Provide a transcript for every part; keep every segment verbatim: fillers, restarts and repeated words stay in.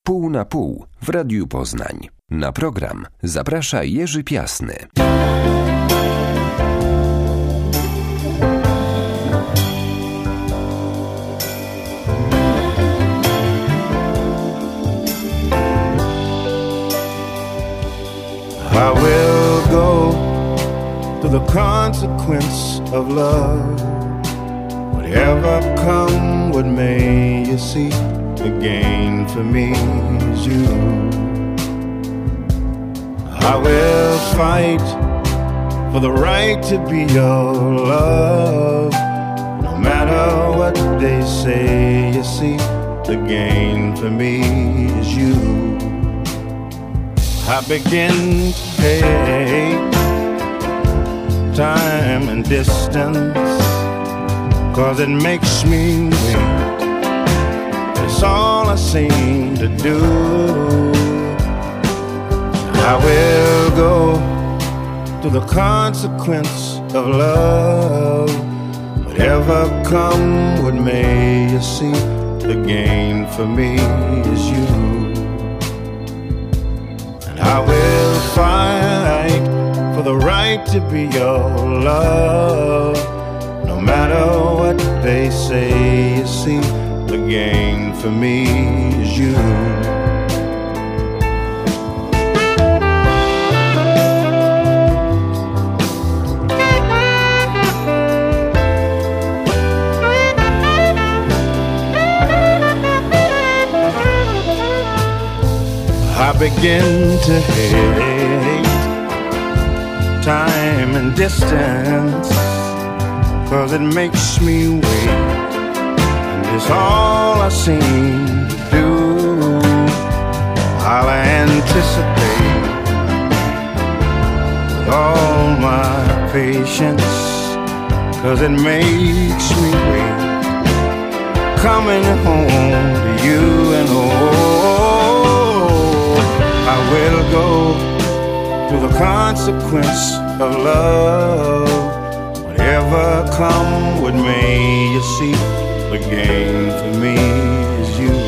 Pół na pół w Radiu Poznań. Na program zaprasza Jerzy Piasny. I will go to the consequence of love. Whatever come, what may you see? The gain for me is you. I will fight for the right to be your love. No matter what they say, you see, the gain for me is you. I begin to hate time and distance, 'cause it makes me wait. It's all I seem to do. I will go to the consequence of love. Whatever come, what may you see, the gain for me is you. I will fight for the right to be your love. No matter what they say, you see, the gain for me is you. I begin to hate time and distance, 'cause it makes me wait, and it's all I seem to do. I'll anticipate with all my patience, 'cause it makes me wait, coming home to you and oh, I will go to the consequence of love. Whatever come, what may you see, the gain for me is you.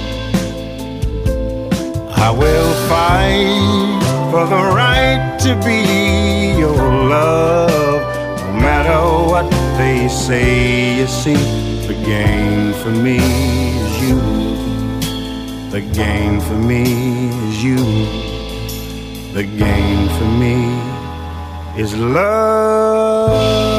I will fight for the right to be your love. No matter what they say, you see, the gain for me is you. The gain for me is you. The gain for me is love.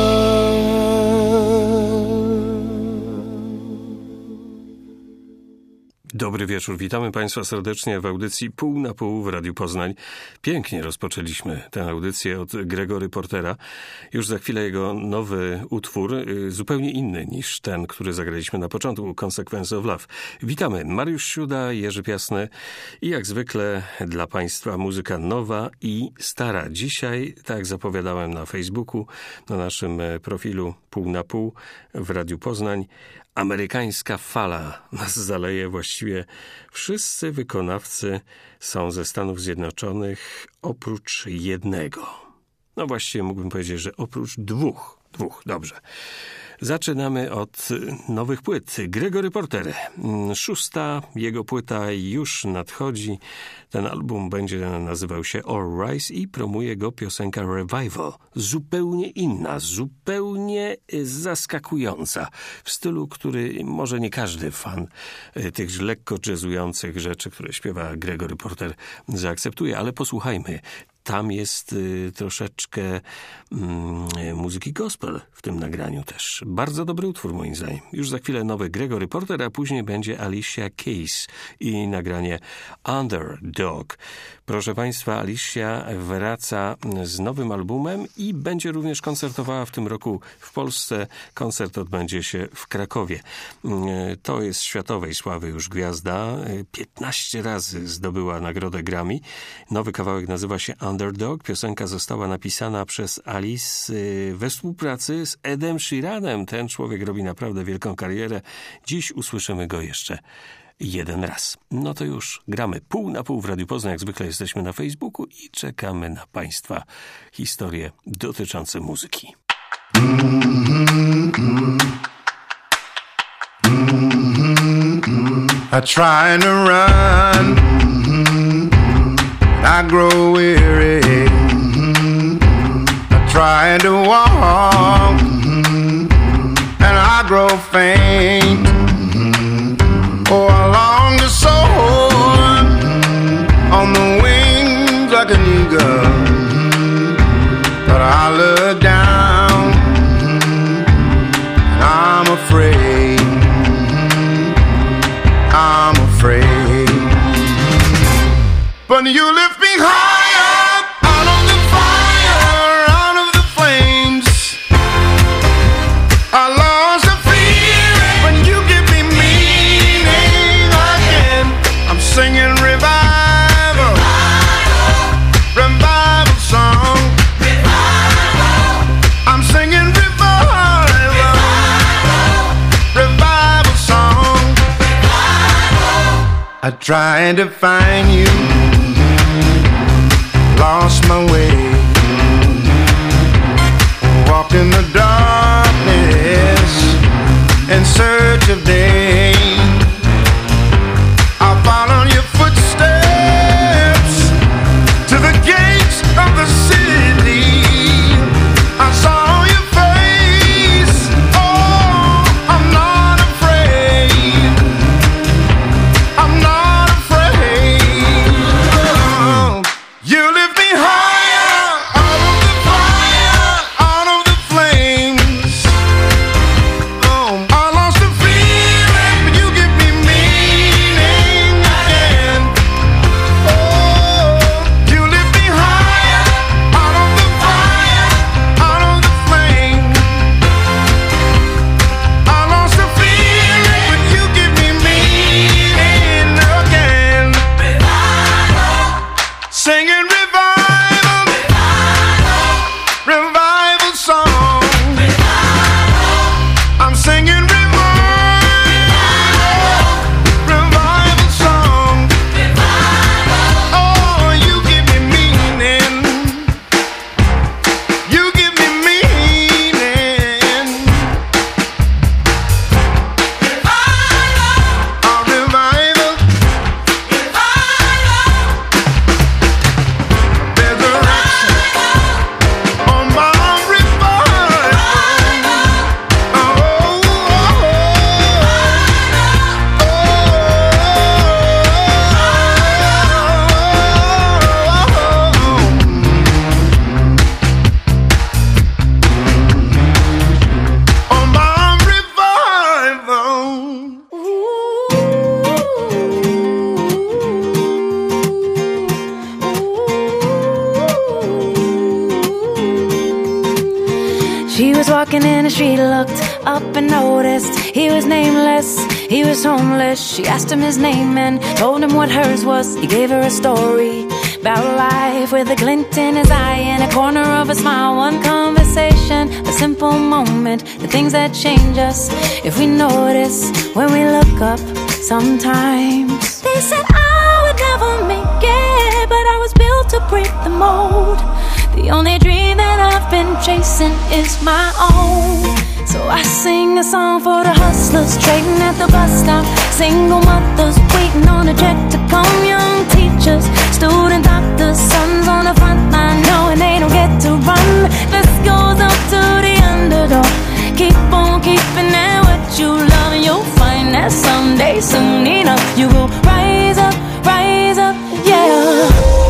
Dobry wieczór, witamy Państwa serdecznie w audycji Pół na pół w Radiu Poznań. Pięknie rozpoczęliśmy tę audycję od Gregory Portera. Już za chwilę jego nowy utwór, zupełnie inny niż ten, który zagraliśmy na początku, Consequence of Love. Witamy, Mariusz Siuda, Jerzy Piasny i jak zwykle dla Państwa muzyka nowa i stara. Dzisiaj, tak jak zapowiadałem na Facebooku, na naszym profilu Pół na pół w Radiu Poznań, amerykańska fala nas zaleje. Właściwie wszyscy wykonawcy są ze Stanów Zjednoczonych oprócz jednego. No właściwie mógłbym powiedzieć, że oprócz dwóch. Dwóch, dobrze. Zaczynamy od nowych płyt. Gregory Porter. Szósta jego płyta już nadchodzi. Ten album będzie nazywał się All Rise i promuje go piosenka Revival. Zupełnie inna, zupełnie zaskakująca. W stylu, który może nie każdy fan tych lekko jazzujących rzeczy, które śpiewa Gregory Porter, zaakceptuje, ale posłuchajmy. Tam jest y, troszeczkę y, muzyki gospel w tym nagraniu też. Bardzo dobry utwór moim zdaniem. Już za chwilę nowy Gregory Porter, a później będzie Alicia Keys i nagranie Underdog. Proszę Państwa, Alicia wraca z nowym albumem i będzie również koncertowała w tym roku w Polsce. Koncert odbędzie się w Krakowie. Y, to jest światowej sławy już gwiazda. piętnaście razy zdobyła nagrodę Grammy. Nowy kawałek nazywa się Underdog. Piosenka została napisana przez Alice we współpracy z Edem Sheeranem. Ten człowiek robi naprawdę wielką karierę. Dziś usłyszymy go jeszcze jeden raz. No to już gramy pół na pół w Radiu Poznań. Jak zwykle jesteśmy na Facebooku i czekamy na Państwa historie dotyczące muzyki. I try to run grow weary, mm-hmm. trying to walk, mm-hmm. and I grow faint. Mm-hmm. Oh, I long to soar, mm-hmm. on the wings like an eagle, mm-hmm. but I look down, mm-hmm. and I'm afraid, mm-hmm. I'm afraid. But you lift me higher, out of the fire, out of the flames. I lost the feeling when you give me meaning again. I'm singing revival, revival song. I'm singing revival, revival song. I tried to find you, lost my way, walked in the darkness in search of day. I followed your footsteps to the gates of the city. I saw your face, oh, I'm not afraid, I'm not afraid. Oh, you lift me higher, out of the fire, out of the flames. Oh, I lost the feeling, but you give me meaning again. Oh, you lift me higher, out of the fire, out of the flames. I lost the feeling, but you give me meaning again. Singing revival, revival song. I'm singing revival, revival song. Oh, you give me meaning, you give me meaning. A revival, resurrection on my revival. Oh, oh, oh, on my revival. She was walking in the street, looked up and noticed he was nameless, he was homeless. She asked him his name and told him what hers was. He gave her a story about life with a glint in his eye and a corner of a smile. One conversation, a simple moment, the things that change us if we notice when we look up sometimes. They said I would never make it, but I was built to break the mold. The only dream that I've been chasing is my own. So I sing a song for the hustlers trading at the bus stop, single mothers waiting on a check to come, young teachers, student doctors, sons on the front line knowing they don't get to run. This goes up to the underdog. Keep on keeping at what you love, and you'll find that someday, soon enough, you will rise up, rise up, yeah.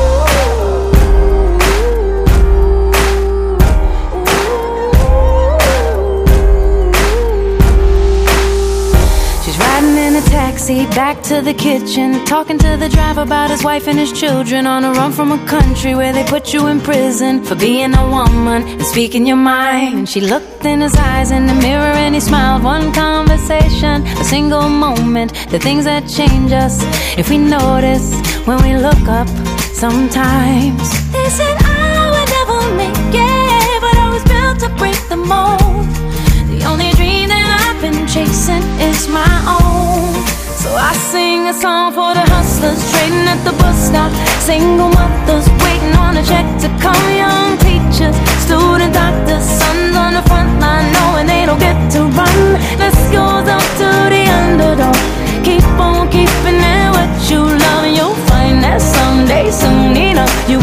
Taxi back to the kitchen, talking to the driver about his wife and his children, on a run from a country where they put you in prison for being a woman and speaking your mind. And she looked in his eyes in the mirror and he smiled. One conversation, a single moment, the things that change us if we notice when we look up sometimes. They said I would never make it, but I was built to break the mold. The only dream that I've been chasing is my own. So I sing a song for the hustlers trading at the bus stop, single mothers waiting on a check to come, young teachers, student doctors, sons on the front line knowing they don't get to run. This goes up to the underdog. Keep on keeping at what you love, and you'll find that someday, soon enough, you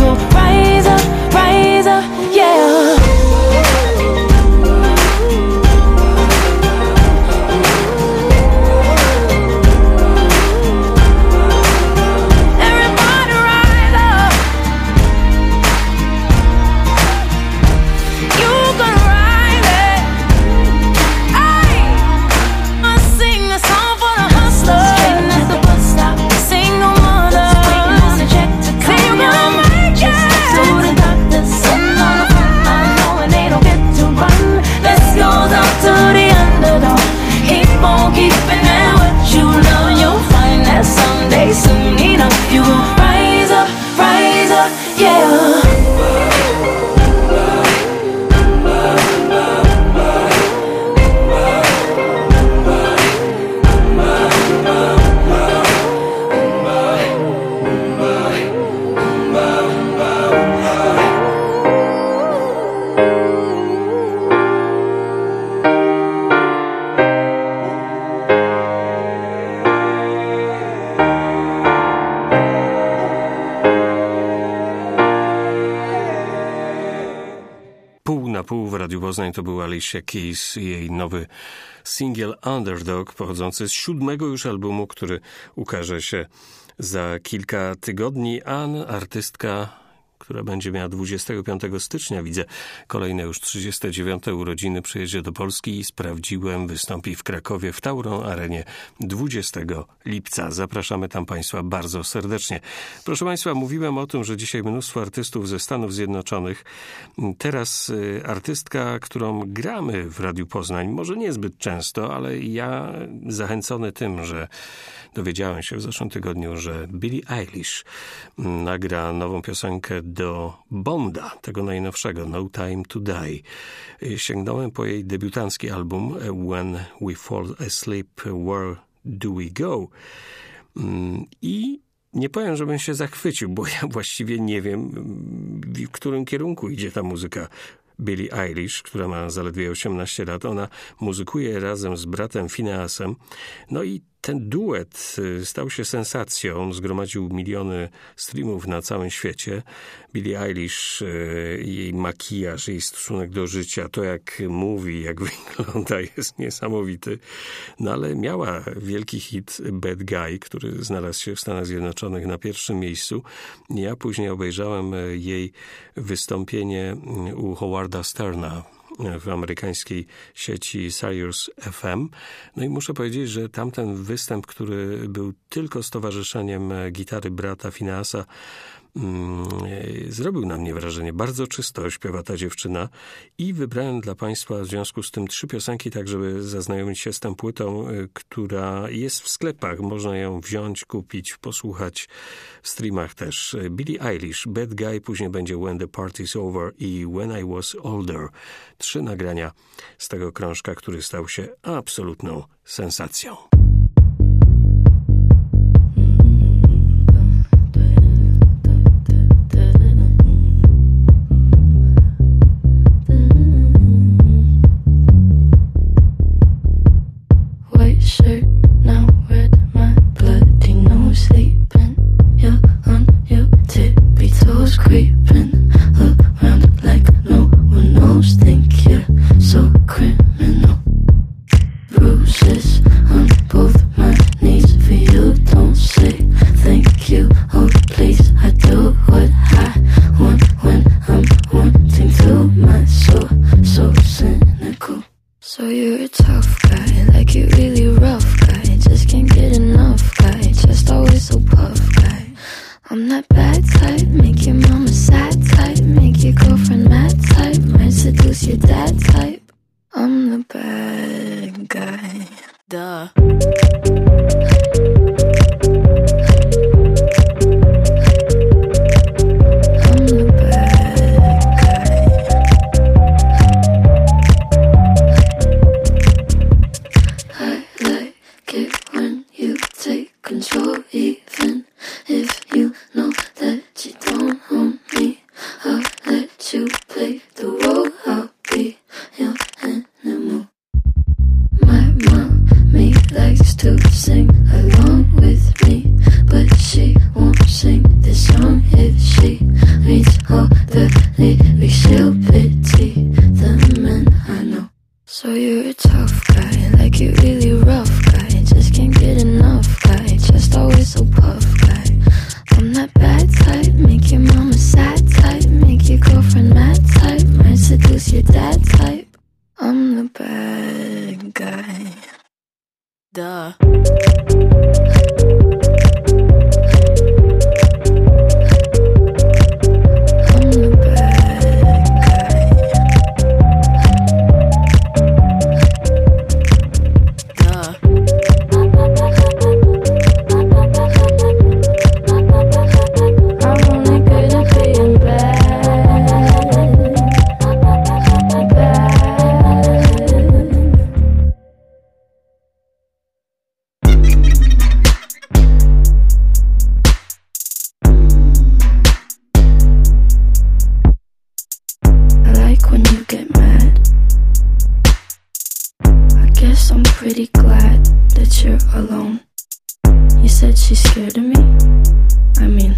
pół w Radiu Poznań to był Alicia Keys i jej nowy singiel Underdog, pochodzący z siódmego już albumu, który ukaże się za kilka tygodni, a artystka, która będzie miała dwudziestego piątego stycznia, widzę, kolejne już trzydzieste dziewiąte urodziny, przyjedzie do Polski i sprawdziłem, wystąpi w Krakowie w Tauron Arenie dwudziestego lipca. Zapraszamy tam Państwa bardzo serdecznie. Proszę Państwa, mówiłem o tym, że dzisiaj mnóstwo artystów ze Stanów Zjednoczonych. Teraz artystka, którą gramy w Radiu Poznań, może niezbyt często, ale ja zachęcony tym, że dowiedziałem się w zeszłym tygodniu, że Billie Eilish nagra nową piosenkę do Bonda, tego najnowszego, No Time to Die. Sięgnąłem po jej debiutancki album When We Fall Asleep, Where Do We Go? I nie powiem, żebym się zachwycił, bo ja właściwie nie wiem, w którym kierunku idzie ta muzyka Billie Eilish, która ma zaledwie osiemnaście lat. Ona muzykuje razem z bratem Phineasem. No i ten duet stał się sensacją, zgromadził miliony streamów na całym świecie. Billie Eilish, jej makijaż, jej stosunek do życia, to jak mówi, jak wygląda, jest niesamowity. No ale miała wielki hit Bad Guy, który znalazł się w Stanach Zjednoczonych na pierwszym miejscu. Ja później obejrzałem jej wystąpienie u Howarda Sterna w amerykańskiej sieci Sirius F M. No i muszę powiedzieć, że tamten występ, który był tylko z towarzyszeniem gitary brata Phineasa, mm, zrobił na mnie wrażenie. Bardzo czysto śpiewa ta dziewczyna i wybrałem dla Państwa w związku z tym trzy piosenki, tak żeby zaznajomić się z tą płytą, która jest w sklepach. Można ją wziąć, kupić, posłuchać w streamach też. Billie Eilish, Bad Guy, później będzie When the Party's Over i When I Was Older. Trzy nagrania z tego krążka, który stał się absolutną sensacją.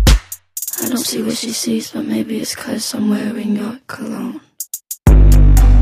But maybe it's 'cause I'm wearing your cologne.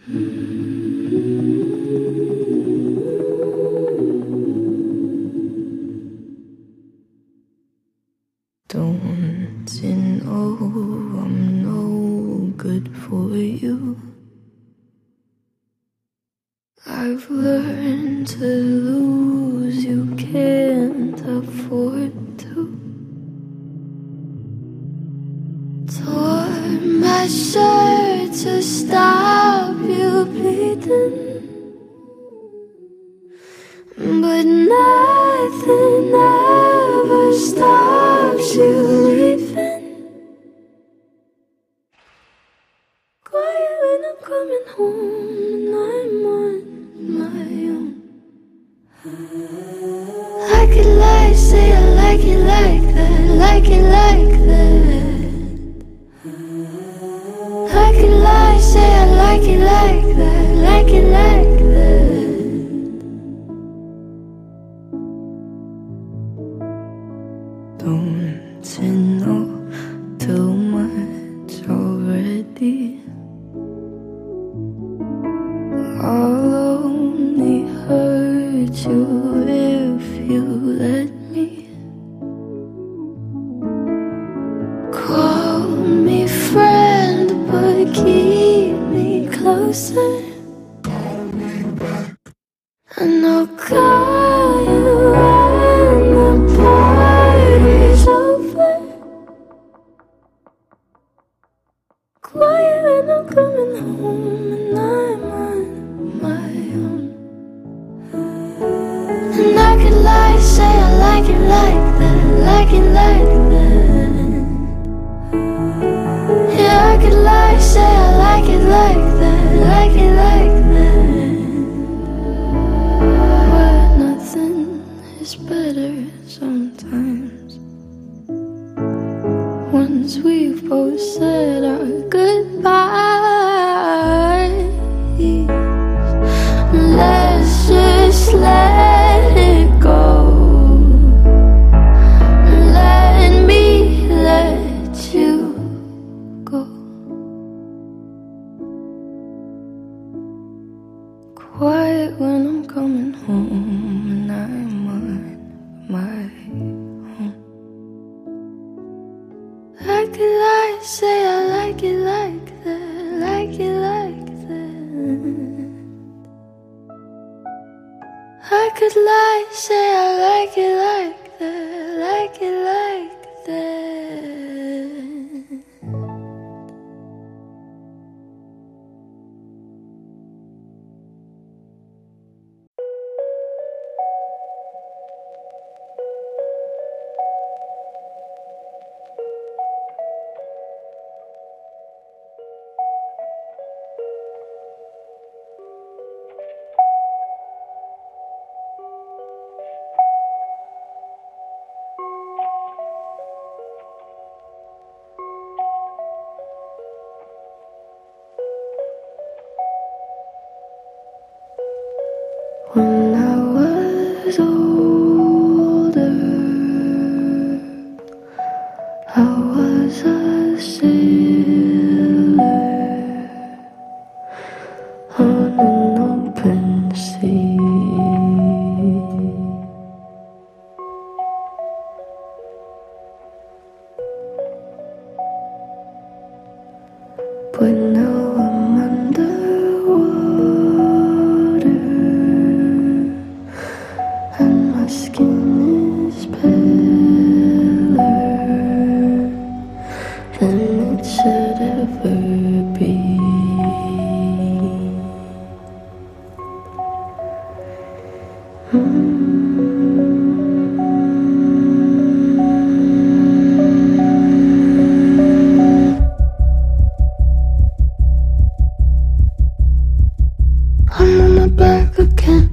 Don't you know I'm no good for you? I've learned to lose, you can't afford to. Tore my shirt to stop you bleeding, but nothing ever stops you leaving. Quiet when I'm coming home and I'm on my own. I could lie, say I like it like that, like it like that. I could lie, say I like it like that, like it like that. Don't you know too much already? I'll only hurt you if you let me. Call me friend, but keep me closer. And I'll call you when the party's over. Quiet when I'm coming home and I'm on my own. And I could lie, say I like it like that, like it like that. Yeah, I could lie, say I like it like that, like it like that. But nothing is better sometimes. Once we've both said our goodbyes, let's just let it go. Let me let you go. Quiet when I'm coming home and I'm on my own. I could lie, say I like it like that, like it like that. I could lie, say I like it like that, like it like that. When I was older, I was a sailor on an open sea. But now I'm underwater and my skin is paler than it should ever be. Mm. I'm on my back again,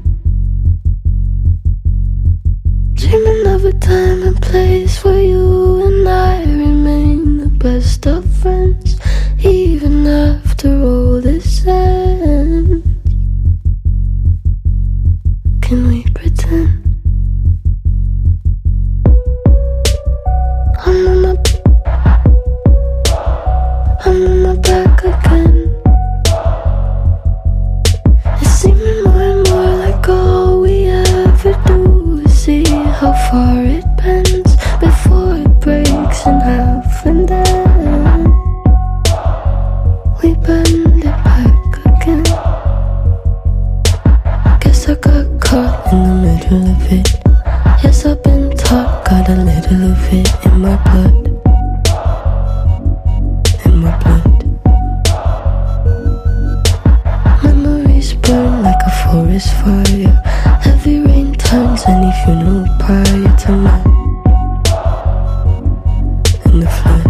dreaming of a time and place where you and I remain the best of friends, even after all this ends. Can we pretend? I'm on my, I'm on my back again, of it. Yes, I've been taught, got a little of it in my blood. In my blood. Memories burn like a forest fire. Heavy rain turns any funeral prior to mine. In the flood.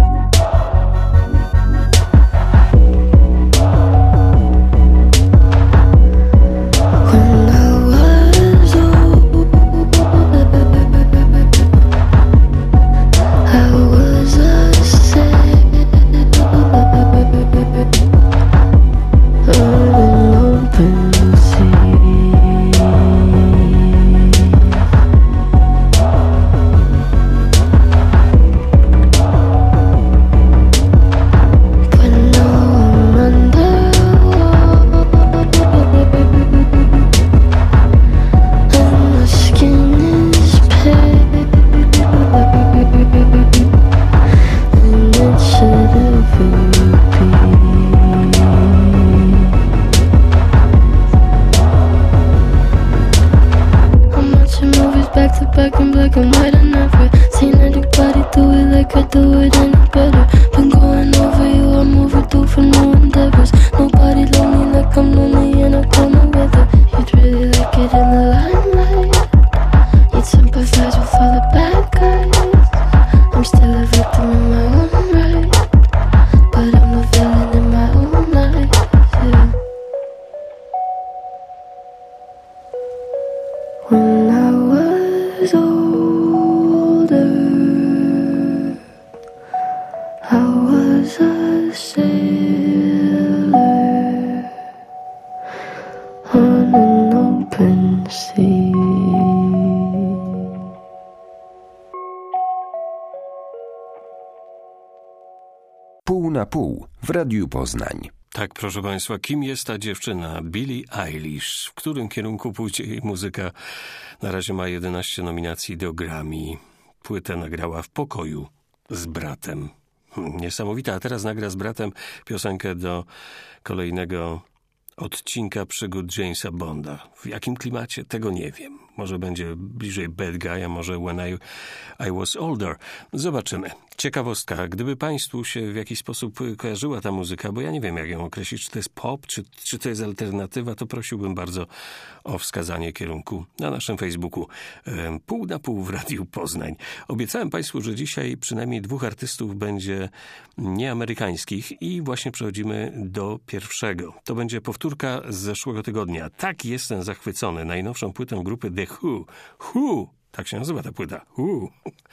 Pół na pół w Radiu Poznań. Tak, proszę Państwa, kim jest ta dziewczyna? Billie Eilish. W którym kierunku pójdzie jej muzyka? Na razie ma jedenaście nominacji do Grammy. Płytę nagrała w pokoju z bratem. Niesamowita, a teraz nagra z bratem piosenkę do kolejnego odcinka przygód Jamesa Bonda. W jakim klimacie? Tego nie wiem. Może będzie bliżej Bad Guy, a może When I, I Was Older. Zobaczymy. Ciekawostka, gdyby Państwu się w jakiś sposób kojarzyła ta muzyka, bo ja nie wiem, jak ją określić, czy to jest pop, czy, czy to jest alternatywa, to prosiłbym bardzo o wskazanie kierunku na naszym Facebooku. Pół na pół w Radiu Poznań. Obiecałem Państwu, że dzisiaj przynajmniej dwóch artystów będzie nieamerykańskich i właśnie przechodzimy do pierwszego. To będzie powtórka z zeszłego tygodnia. Tak jestem zachwycony najnowszą płytą grupy The Who. Who! Tak się nazywa ta płyta, Who,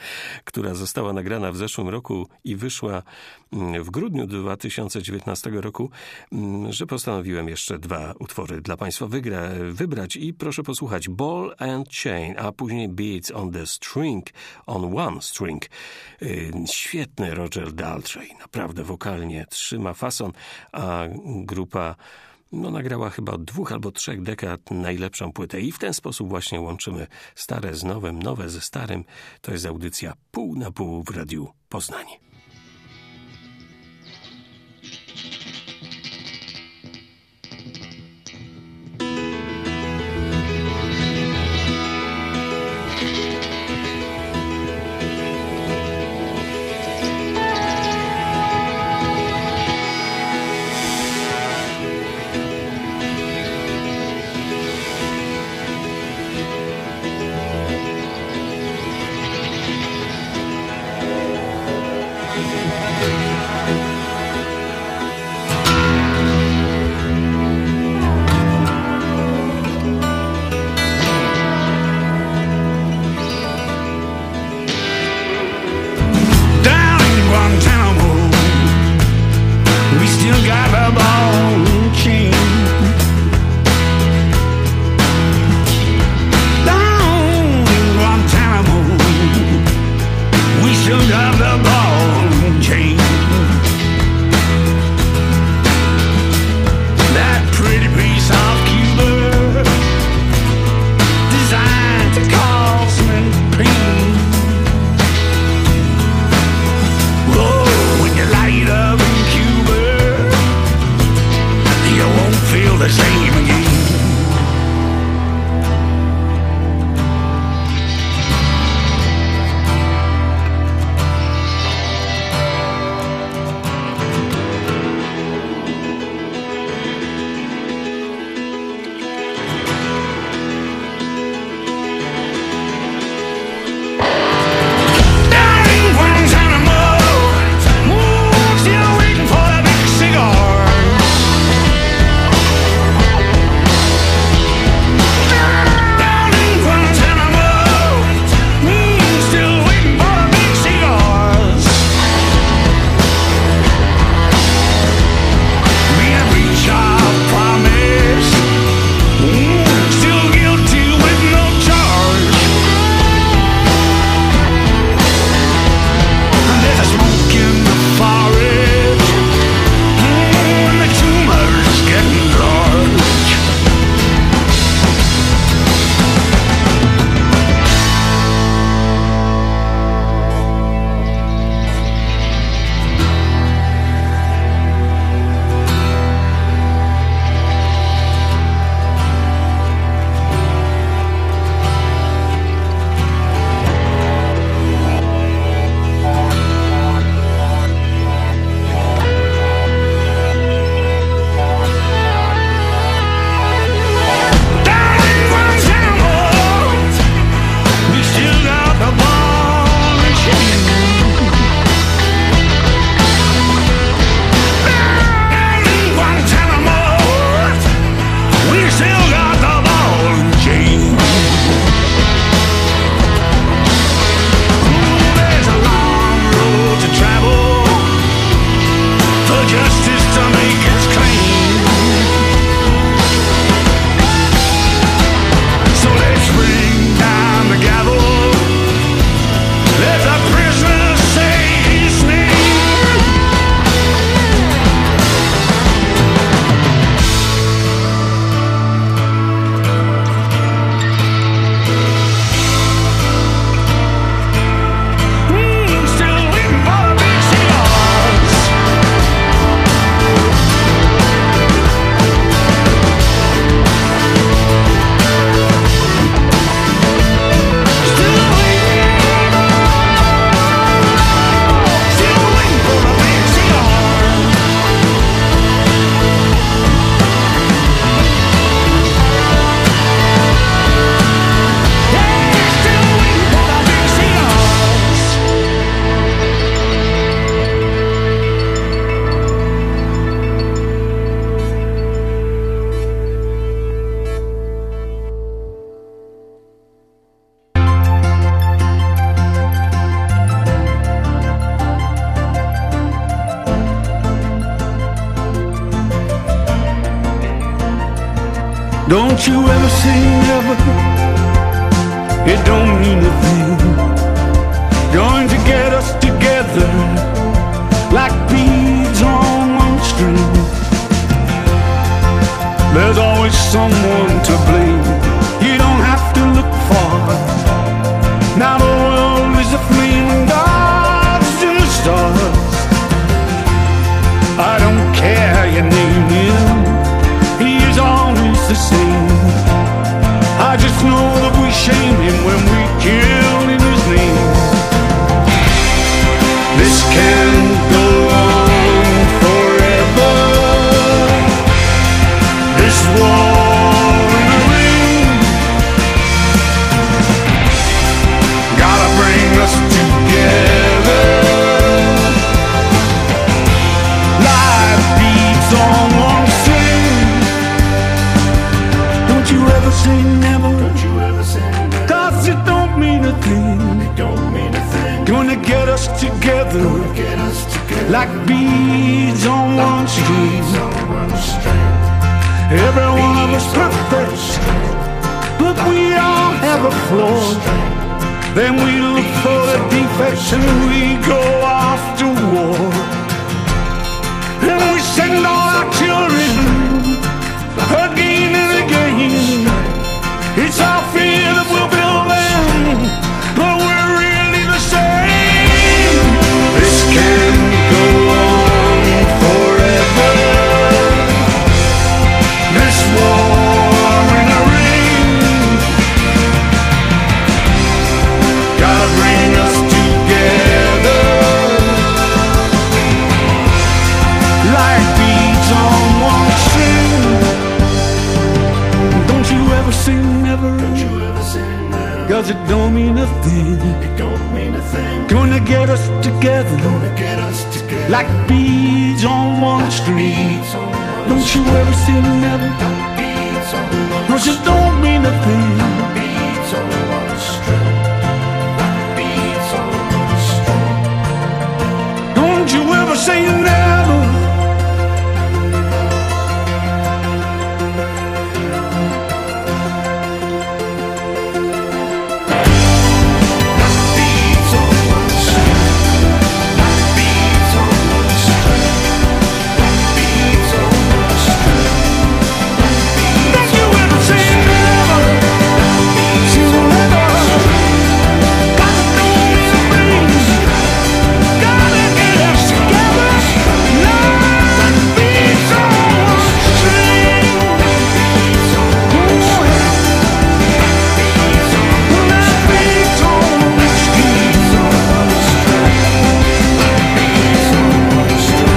która została nagrana w zeszłym roku i wyszła w grudniu dwa tysiące dziewiętnastego roku, że postanowiłem jeszcze dwa utwory dla Państwa wygra, wybrać i proszę posłuchać Ball and Chain, a później Beats on the String, on One String. Świetny Roger Daltrey, naprawdę wokalnie trzyma fason, a grupa no, nagrała chyba od dwóch albo trzech dekad najlepszą płytę i w ten sposób właśnie łączymy stare z nowym, nowe ze starym. To jest audycja Pół na pół w Radiu Poznań. Don't you ever say never, it don't mean a thing. Going to get us together like beads on one string. There's always someone to blame. You don't have to look far. Now the world is aflame and God's in the stars. I don't care how you name him, he is always the same. I just know that we shame him when we kill in his name. This can't go on forever. This war in the ring gotta bring us together. Life beats on one string. Don't you ever say never, don't you ever say never. Cause it don't mean a thing. It don't mean a thing. Gonna get us together, gonna get us together. Like beads on like one string. Every one of us perfect, but we all have a flaw. Then we look for the defects and we go off to war. And we send all our children again and again. It's our fear that will build them, but we're really the same. This can't go on forever. This war in the ring gotta bring us together like beads on one string. Don't you ever say never, don't you ever say never. Cause it don't mean a thing. It don't mean a thing. Gonna get us together, gonna get us together like beads on one string. Don't you ever say never, cause it don't mean a thing. Beads on one string, beads on one string. Don't you ever say never. Beads on one string, beads on one string, beads on one string. Don't you ever say never, say never. Gotta do things, gotta get us together like beads on one string. Beads on one string, beads on one string, beads on one string, beads on one string.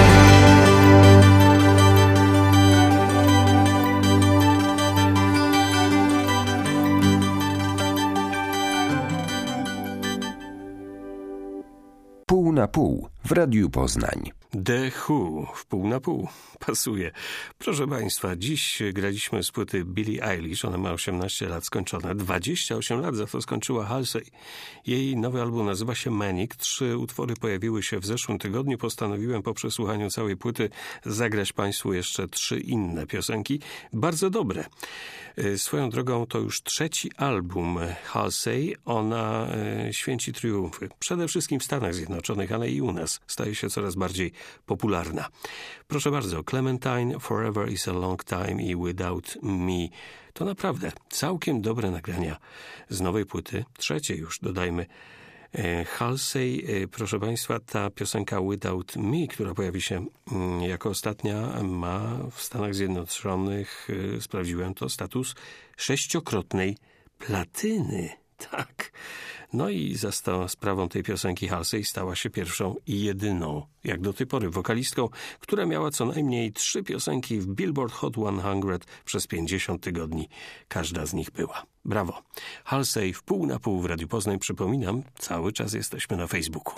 Pół na pół w Radiu Poznań. The Who w pół na pół pasuje. Proszę Państwa, dziś graliśmy z płyty Billie Eilish. Ona ma osiemnaście lat skończone. dwadzieścia osiem lat za to skończyła Halsey. Jej nowy album nazywa się Manic. Trzy utwory pojawiły się w zeszłym tygodniu. Postanowiłem po przesłuchaniu całej płyty zagrać Państwu jeszcze trzy inne piosenki. Bardzo dobre. Swoją drogą to już trzeci album Halsey. Ona e, święci triumfy. Przede wszystkim w Stanach Zjednoczonych, ale i u nas. Staje się coraz bardziej popularna. Proszę bardzo, Clementine, Forever is a Long Time i Without Me. To naprawdę całkiem dobre nagrania z nowej płyty. Trzecie już, dodajmy. Halsey, proszę Państwa, ta piosenka Without Me, która pojawi się jako ostatnia, ma w Stanach Zjednoczonych, sprawdziłem to, status sześciokrotnej platyny. Tak. No i za sto, sprawą tej piosenki Halsey stała się pierwszą i jedyną, jak do tej pory, wokalistką, która miała co najmniej trzy piosenki w Billboard Hot sto przez pięćdziesiąt tygodni. Każda z nich była. Brawo. Halsey w pół na pół w Radiu Poznań. Przypominam, cały czas jesteśmy na Facebooku.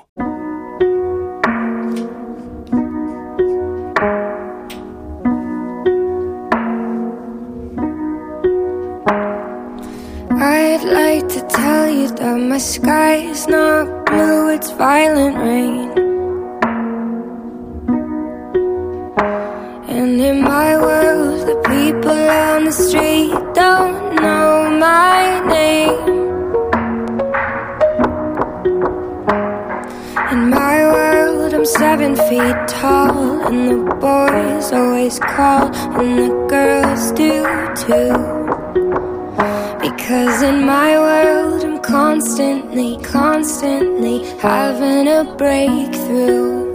I'd like to tell you that my sky is not blue, it's violent rain. And in my world, the people on the street tall, and the boys always call, and the girls do too. Because in my world I'm constantly, constantly having a breakthrough.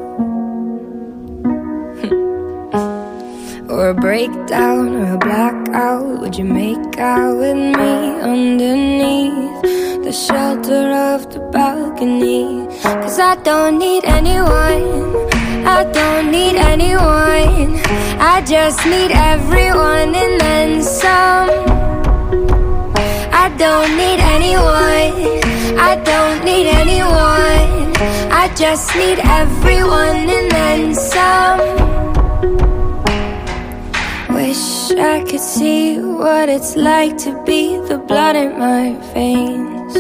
Or a breakdown or a blackout. Would you make out with me underneath the shelter of the balcony? Cause I don't need anyone, I don't need anyone, I just need everyone and then some. I don't need anyone, I don't need anyone, I just need everyone and then some. Wish I could see what it's like to be the blood in my veins.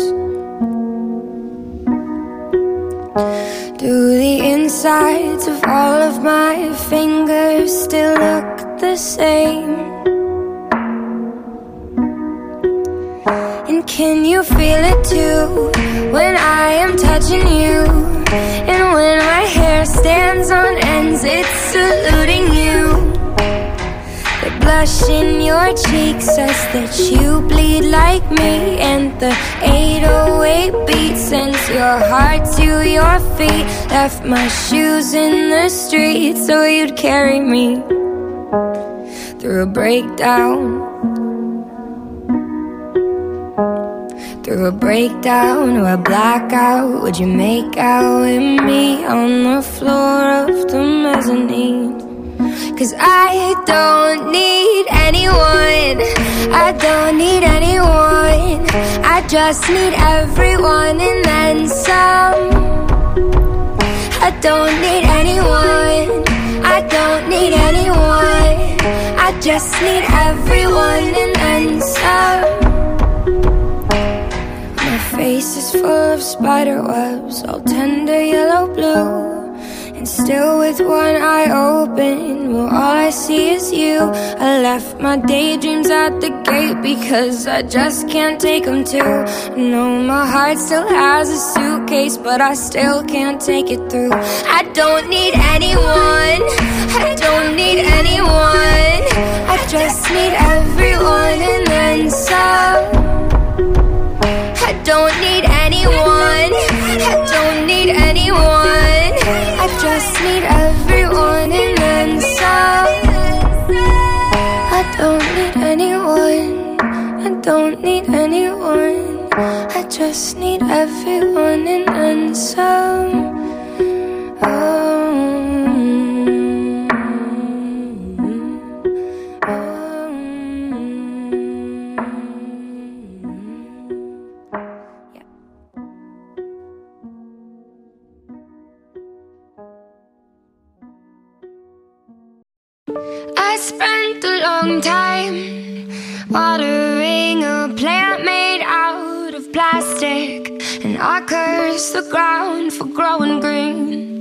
Do the insides of all of my fingers still look the same? And can you feel it too when I am touching you? And when my hair stands on ends, it's saluting you. The blush in your cheek says that you bleed like me, and the eight oh eight beat sends your heart to your feet. Left my shoes in the street so you'd carry me through a breakdown, through a breakdown or a blackout. Would you make out with me on the floor of the mezzanine? Cause I don't need anyone, I don't need anyone, I just need everyone and then some. I don't need anyone, I don't need anyone, I just need everyone and then some. My face is full of spider webs, all tender yellow blue. And still with one eye open, well all I see is you. I left my daydreams at the gate because I just can't take them too. No, my heart still has a suitcase, but I still can't take it through. I don't need anyone, I don't need anyone, I just need everyone and then some. I don't need anyone, I don't need anyone, I just need everyone and then some. I don't need anyone, I don't need anyone, I just need everyone and then some. Oh. I spent a long time watering a plant made out of plastic, and I cursed the ground for growing green.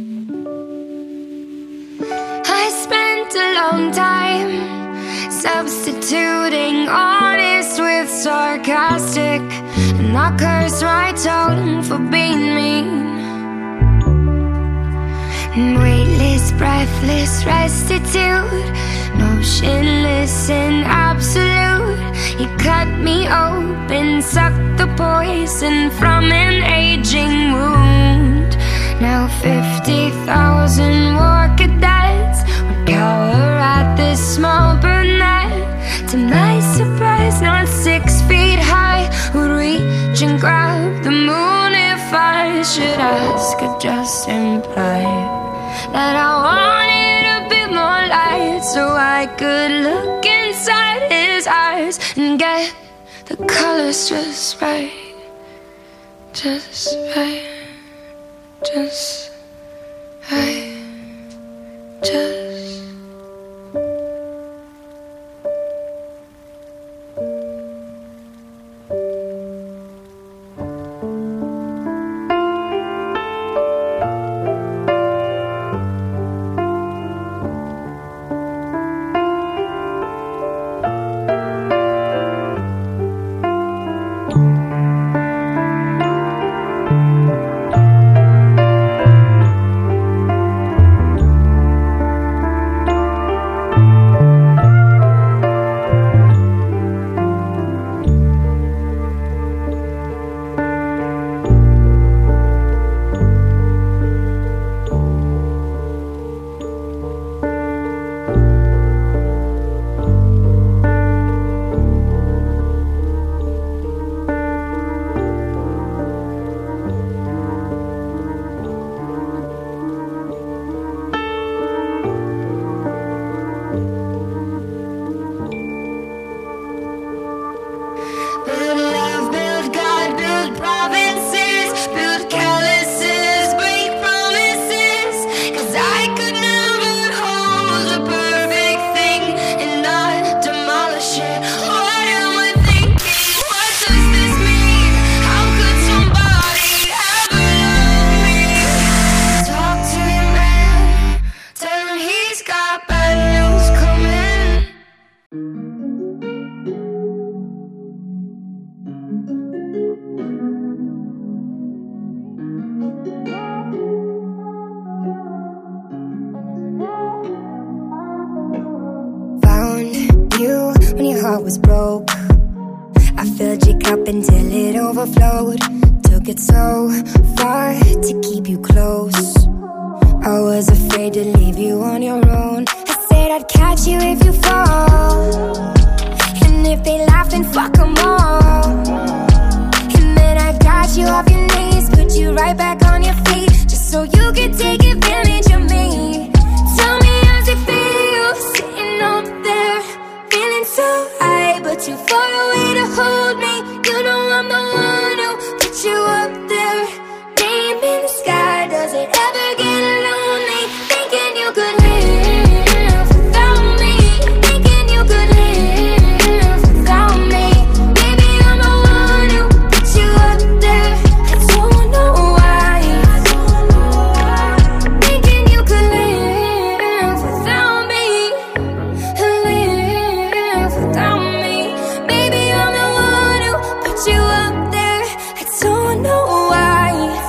I spent a long time substituting honest with sarcastic, and I cursed my tongue for being mean. Weightless, breathless restitude, motionless and absolute. You cut me open, sucked the poison from an aging wound. Now fifty thousand war cadets would cower at this small brunette. To my surprise, not six feet high, would reach and grab the moon if I should ask. It just implied that I wanted a bit more light, so I could look inside his eyes and get the colors just right, just right, just right, just. heart was broke. I filled your cup until it overflowed. Took it so far to keep you close. I was afraid to leave you on your own. I said I'd catch you if you fall, and if they laugh then fuck them all. And then I got you off your knees, put you right back on your feet, just so you could take advantage of me. Tell me how's it feel, sitting up there, feeling so high, but too far away to hold me. You know I'm the one who put you up there. Name in the sky, does it ever get lonely? Thinking you could live without me, thinking you could live without me. Baby, I'm the one who put you up there. I don't know why. Thinking you could live without me, live without me. Baby, I'm the one who put you up there. I don't know why.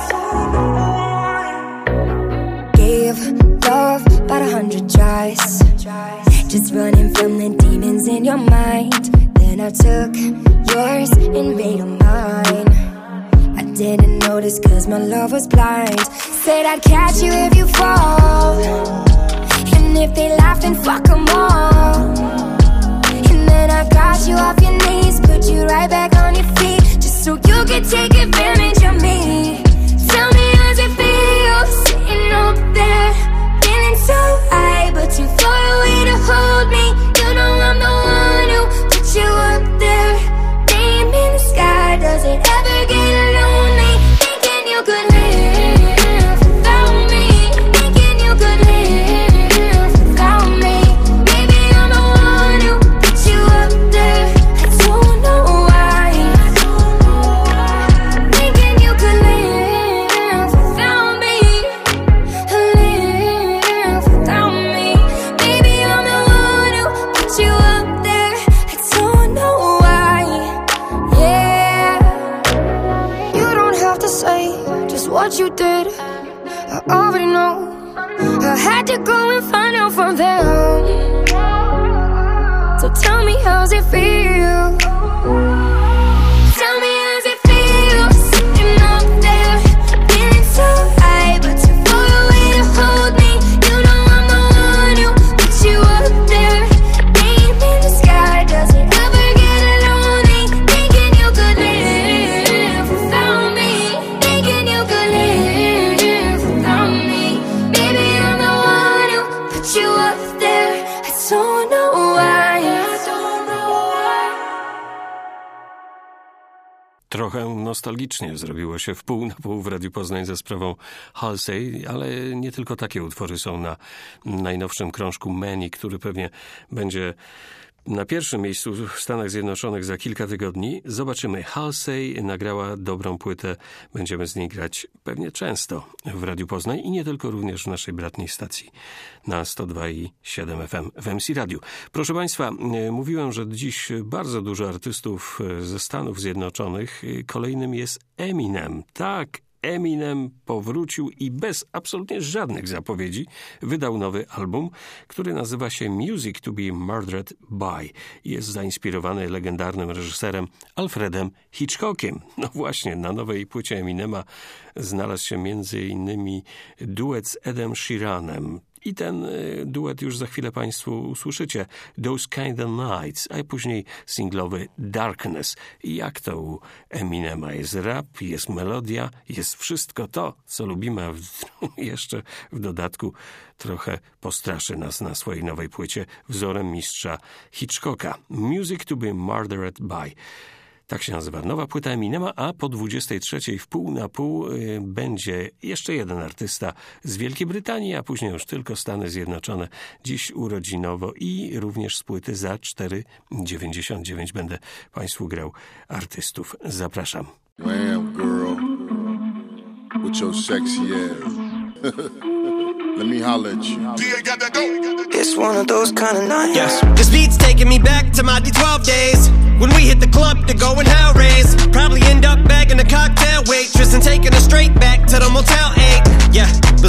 Gave love about a hundred tries, just running from the demons in your mind. Then I took yours and made them mine. I didn't notice cause my love was blind. Said I'd catch you if you fall, and if they laugh then fuck them all. And then I got you off your knees, put you right back on your feet, just so you could take advantage of me. Tell me how's it feel, sitting up there, feeling so high, but too far away to hold me. You know I'm the one who put you up there. Name in the sky, does it ever get lonely? Thinking you could live without me, thinking you could live without me. Baby, I'm the one who put you up there. I don't know why. Thinking you could live without me, live without me. Baby, I'm the one who put you up there. I don't know why. Yeah, you don't have to say just what you did, I already know. I had to go and find out from them. So tell me how's it feel. Tell me how's it feel, sitting up there, feeling so high, but too far away to hold me. You know I'm the one who put you up there. Name in the sky, does it ever get lonely? Thinking you could live without me, thinking you could live without me. Baby, I'm the one who put you up there. I don't know why. I don't know why. Trochę nostalgicznie zrobiło się w pół na pół w Radiu Poznań za sprawą Halsey, ale nie tylko takie utwory są na najnowszym krążku Many, który pewnie będzie na pierwszym miejscu w Stanach Zjednoczonych za kilka tygodni. Zobaczymy. Halsey nagrała dobrą płytę. Będziemy z niej grać pewnie często w Radiu Poznań i nie tylko, również w naszej bratniej stacji na sto dwa i siedem F M w M C Radiu. Proszę Państwa, mówiłem, że dziś bardzo dużo artystów ze Stanów Zjednoczonych. Kolejnym jest Eminem. Tak, Eminem powrócił i bez absolutnie żadnych zapowiedzi wydał nowy album, który nazywa się Music to be Murdered by. Jest zainspirowany legendarnym reżyserem Alfredem Hitchcockiem. No właśnie, na nowej płycie Eminema znalazł się między innymi duet z Edem Sheeranem. I ten duet już za chwilę Państwu usłyszycie. Those Kind of Nights, a później singlowy Darkness. I jak to u Eminema jest rap, jest melodia, jest wszystko to, co lubimy, a w, jeszcze w dodatku trochę postraszy nas na swojej nowej płycie wzorem mistrza Hitchcocka. Music to be Murdered by. Tak się nazywa nowa płyta Eminema, a po dwudziestej trzeciej w pół na pół y, będzie jeszcze jeden artysta z Wielkiej Brytanii, a później już tylko Stany Zjednoczone. Dziś urodzinowo i również z płyty za cztery dziewięćdziesiąt dziewięć będę Państwu grał artystów. Zapraszam. Damn, girl, with your sexy ass. Let me holler at you. It's one of those kind of nights. Yes. This beat's taking me back to my D twelve days, when we hit the club to go and hell raise. Probably end up bagging a cocktail waitress and taking her straight back to the Motel eight. Yeah, the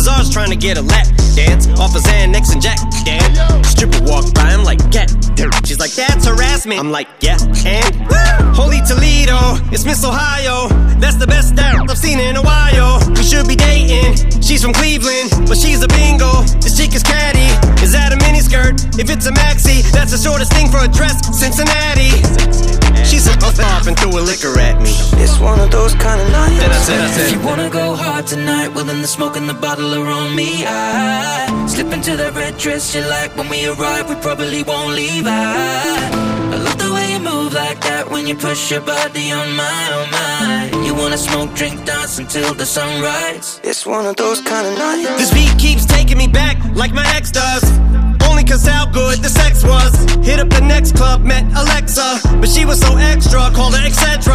Bazaar's trying to get a lap dance off of Xanax and Jack. Damn, stripper walked by, I'm like, yeah. She's like, that's harassment. I'm like, yeah, and woo! Holy Toledo, it's Miss Ohio. That's the best that I've seen in a while. We should be dating. She's from Cleveland, but she's a bingo. This chick is catty. Is that a miniskirt? If it's a maxi, that's the shortest thing for a dress. Cincinnati. She said, off off and threw a liquor at me. It's one of those kind of nights. Then I said, I said, if you wanna go hard tonight, well then the smoke and the bottle are on me. I slip into that red dress you like. When we arrive, we probably won't leave. I, I love the way you move like that when you push your body on my, on mine. You wanna smoke, drink, dance until the sunrise. It's one of those kind of nights. This beat keeps taking me back like my ex does. Only cause how good the sex was. Hit up the next club, met Alexa, but she was so extra, called her et cetera.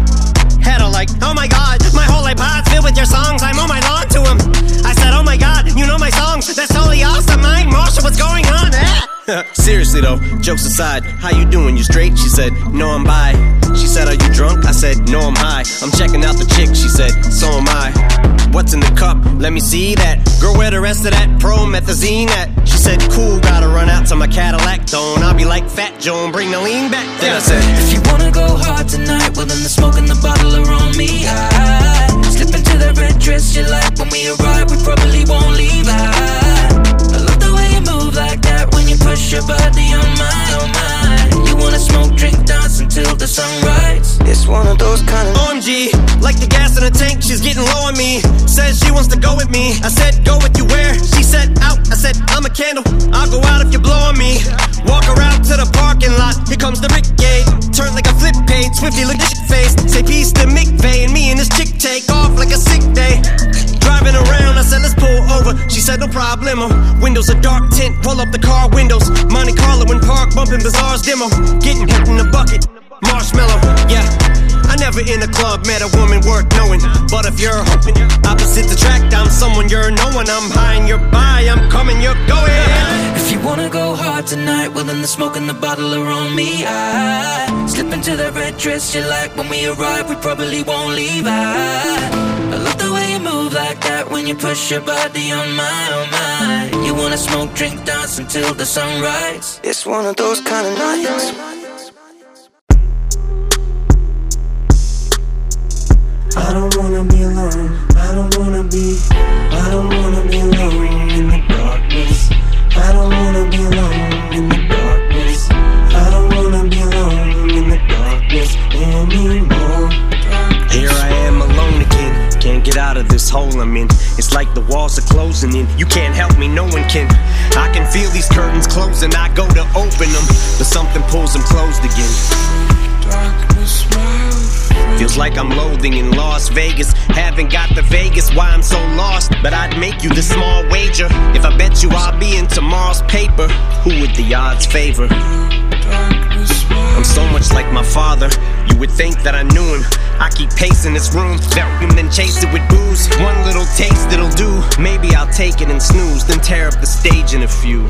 Had her like, oh my god, my whole iPod's filled with your songs. I'm on my lawn to him. I said, oh my god, you know my songs. That's totally awesome. Mine, Marsha, what's going on? Seriously though, jokes aside, how you doing? You straight? She said, no, I'm bi. She said, are you drunk? I said, no, I'm high. I'm checking out the chick. She said, so am I. What's in the cup? Let me see that. Girl, where the rest of that promethazine at? She said, cool, gotta run out to my Cadillac Don't I'll be like Fat Joan, bring the lean back. Then I said, if you wanna go hard tonight, well then the smoke and the bottle are on me. I slip into that red dress you like. When we arrive, we probably won't leave. I, I love the way you move like that when you push your body on my, on mine. You wanna smoke, drink, dance until the sunrise. It's one of those kind of O M G, like the gas in the tank, she's getting low on me. Says she wants to go with me. I said, go with you where? She said, out. I said, I'm a candle. I'll go out if you blow on me. Walk around to the parking lot. Here comes the brigade. Turn like a flip page. Swiftly look at your face. Say peace to McVeigh. And me and this chick take off like a sick day. Driving around, I said, let's pull over. She said, no problemo. Windows are dark tint. Pull up the car windows. Monte Carlo in park. Bumping Bazaar's demo. Getting hit in the bucket. Marshmallow, yeah. I never in a club met a woman worth knowing. But if you're hoping opposite the track, I'm someone you're knowing. I'm high and you're by, I'm coming, you're going. If you wanna go hard tonight, well then the smoke and the bottle are on me. I slip into that red dress you like. When we arrive, we probably won't leave. I, I love the way you move like that when you push your body on my, on mine. You wanna smoke, drink, dance until the sunrise. It's one of those kind of nights. I don't wanna be alone, I don't wanna be, I don't wanna be alone in the darkness. I don't wanna be alone in the darkness. I don't wanna be alone in the darkness anymore. Here I am alone again, can't get out of this hole I'm in. It's like the walls are closing in, you can't help me, no one can. I can feel these curtains closing, I go to open them, but something pulls them closed again. Darkness, my Feels like I'm loathing in Las Vegas. Haven't got the Vegas, why I'm so lost. But I'd make you this small wager. If I bet you I'll be in tomorrow's paper, who would the odds favor? I'm so much like my father, you would think that I knew him. I keep pacing this room, that him, then chase it with booze. One little taste it'll do, maybe I'll take it and snooze, then tear up the stage in a few.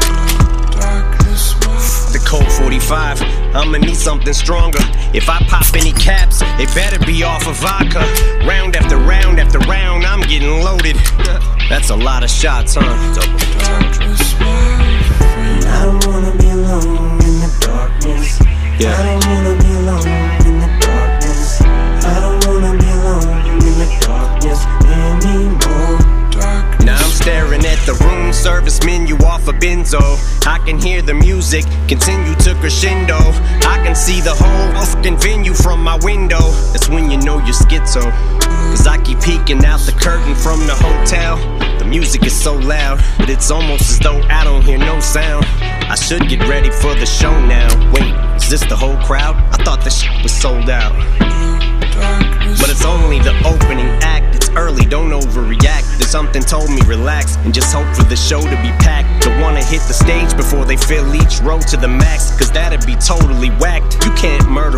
The Colt forty-five, I'ma need something stronger. If I pop any caps, it better be off of vodka. Round after round after round, I'm getting loaded. That's a lot of shots, huh? I don't wanna be alone in the darkness. Yeah. I don't wanna be alone in the darkness. I don't wanna be alone in the darkness anymore. Now I'm staring at the room service menu off a benzo. I can hear the music continue to crescendo. I can see the whole fucking venue from my window. That's when you know you're schizo. Cause I keep peeking out the curtain from the hotel. The music is so loud, but it's almost as though I don't hear no sound. I should get ready for the show now. Wait, is this the whole crowd? I thought the shit was sold out. But it's only the opening act, it's early, don't overreact. Then something told me relax and just hope for the show to be packed. Don't wanna hit the stage before they fill each row to the max, cause that'd be totally whacked. You can't murder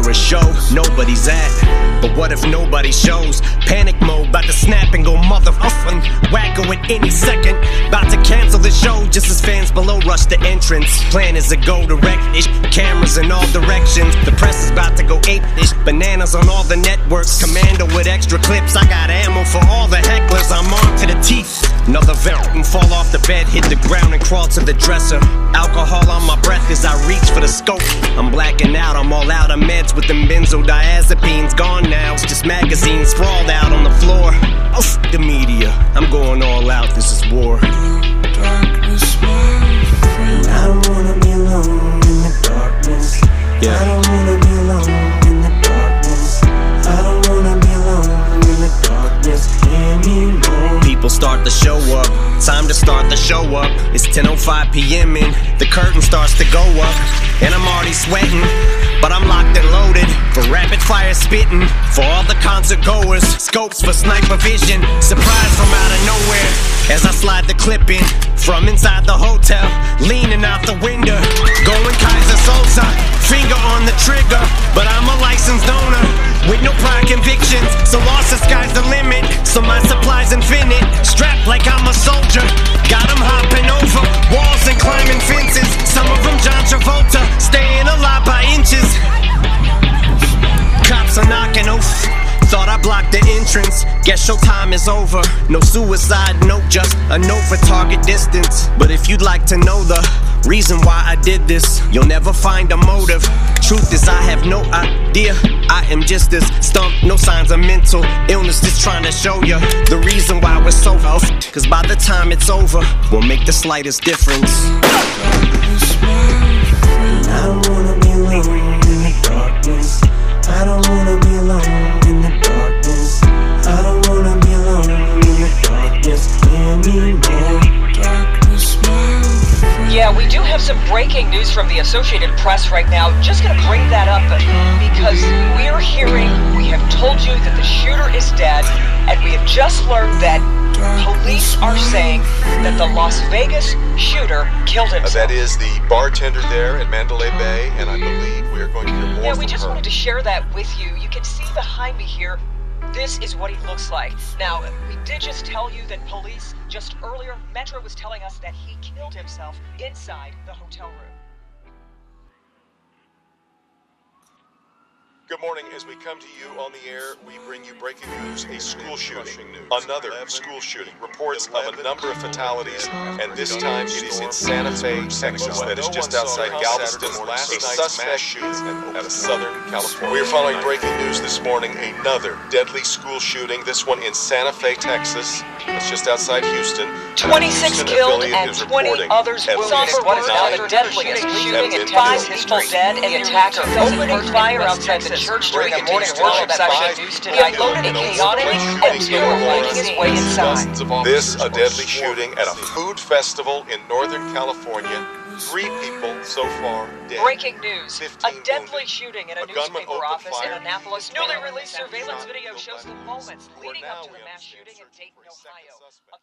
a show nobody's at. But what if nobody shows? Panic mode, about to snap and go motherfucking wacko at any second. About to cancel the show just as fans below rush the entrance. Plan is to go direct-ish, cameras in all directions. The press is about to go ape-ish, bananas on all the networks. Commando with extra clips, I got ammo for all the hecklers. I'm armed to the teeth. Another vent and fall off the bed, hit the ground and crawl to the dresser. Alcohol on my breath as I reach for the scope. I'm blacking out, I'm all out of meds with them benzodiazepines. Gone now, it's just magazines sprawled out on the floor. Oh, f*** the media, I'm going all out, this is war. Darkness, my friend. I don't wanna be alone in the darkness. Yeah. I don't wanna be alone in the darkness. I don't wanna be alone in the darkness anymore. People start to show up, time to start the show up. It's ten oh five p.m. and the curtain starts to go up. And I'm already sweating, but I'm locked and loaded for rapid fire spitting. For all the concert goers, scopes for sniper vision. Surprise from out of nowhere as I slide the clip in from inside the hotel, leaning out the window, going Kaiser Sosa, finger on the trigger. But I'm a licensed owner with no prior convictions, so lost the sky's the limit. So my supply's infinite, strapped like I'm a soldier. Got 'em hopping over walls and climbing fences. Some of them John Travolta, staying alive by inches. Cops are knocking, oof. Thought I blocked the entrance. Guess showtime is over. No suicide note, just a note for target distance. But if you'd like to know the reason why I did this, you'll never find a motive. Truth is I have no idea. I am just as stumped, no signs of mental illness. Just trying to show you the reason why we're so off. Cause by the time it's over, we'll make the slightest difference. I don't wanna be alone in the darkness. I don't wanna be alone in the darkness. I don't wanna be alone in the darkness anymore. Darkness, my friend. Yeah, we do have some breaking news from the Associated Press right now. Just gonna bring that up because we're hearing, we have told you that the shooter is dead, and we have just learned that police are saying that the Las Vegas shooter killed himself. Uh, that is the bartender there at Mandalay Bay, and I believe we are going to hear more Yeah, from we just her. wanted to share that with you. You can see behind me here, this is what he looks like. Now, we did just tell you that police, just earlier, Metro was telling us that he killed himself inside the hotel room. Good morning. As we come to you on the air, we bring you breaking news, a school shooting. Another school shooting. Reports of a number of fatalities, and this time it is in Santa Fe, Texas. That is just outside Galveston. A suspect shooting out of Southern California. We are following breaking news this morning. Another deadly school shooting. This one in Santa Fe, Texas. That's just outside Houston. twenty-six killed and twenty others wounded. What is now the deadliest shooting in five people dead, and the attacker opening fire outside the church during a morning worship session. He unloaded a chaotic and before making his way inside. This, a deadly shooting at a food festival in Northern California. Three people so far dead. Breaking news. A deadly wounded. shooting in a, A gunman newspaper office in opened fire. Annapolis. Newly released surveillance video shows the moments leading up to the mass shooting in Dayton, Ohio.